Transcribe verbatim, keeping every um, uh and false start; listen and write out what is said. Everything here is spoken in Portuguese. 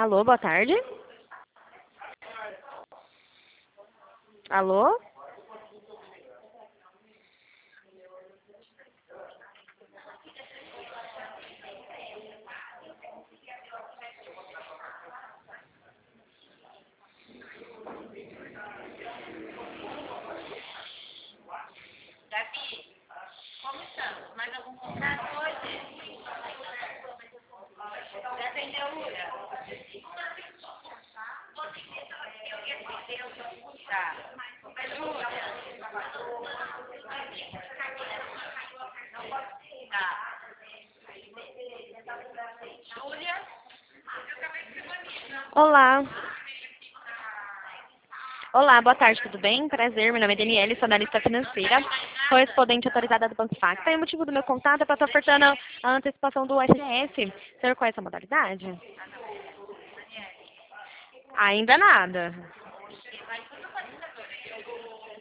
Alô, boa tarde. Alô? Gabi, como estamos? Mais algum contato hoje? Já atendeu Lula? Tá. Júlia? Tá. Júlia? Olá. Olá, boa tarde, tudo bem? Prazer, meu nome é Daniela, sou analista financeira, correspondente autorizada do Banco Facta. E o motivo do meu contato é para estar ofertando a antecipação do F G S. O senhor conhece a modalidade? Ainda nada.